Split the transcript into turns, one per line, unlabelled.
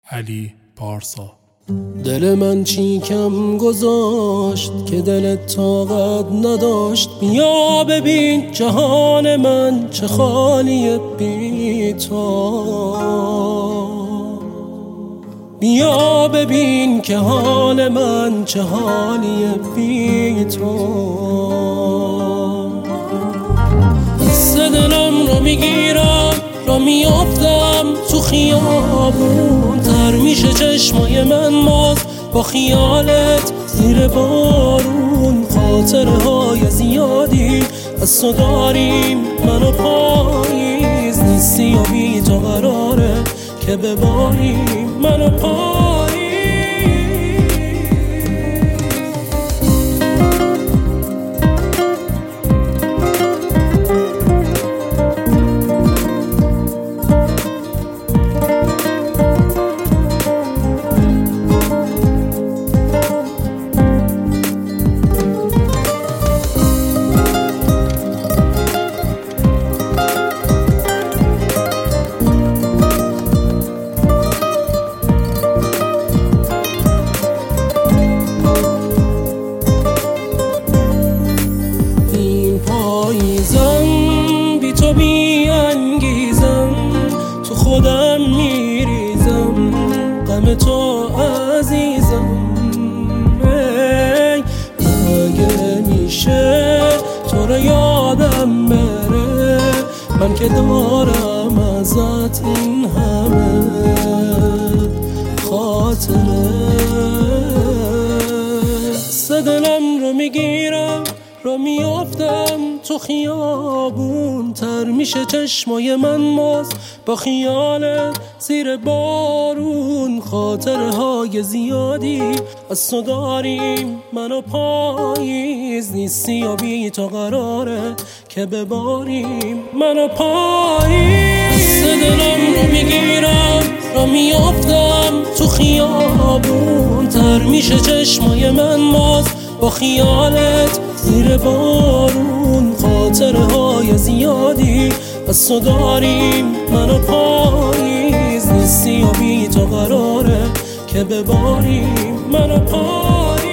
علی پارسا.
دل من چی کم گذاشت که دلت طاقت نداشت؟ بیا ببین جهان من چه خالیه بی تو. بیا ببین که حال من چه حالیه بی تو. دست دلم رو میگیرم را میافتم تو خیابون، تر میشه چشمای من باز با خیالت زیر بارون. خاطره های زیادی از تو داریم من و پاییز، نیستی و بی تو قراره که بباریم من و پاییز. بی تو بی انگیزم، تو خودم میریزم، غم تو عزیزم. اگه میشه تو رو یادم بره، من که دارم ازت این همه خاطره. دلم رو میگیرم را میافتم تو خیابون، تر میشه چشمای من باز با خیالت زیر بارون. خاطره های زیادی از تو داریم من و پاییز، نیستی و بی تو قراره که بباریم من و پاییز. دلم رو میگیرم را میافتم تو خیابون، تر میشه چشمای من باز با خیالت زیر بارون. خاطره های زیادی از تو داریم من و پاییز، نیستی و بی تو قراره که بباریم من و پاییز.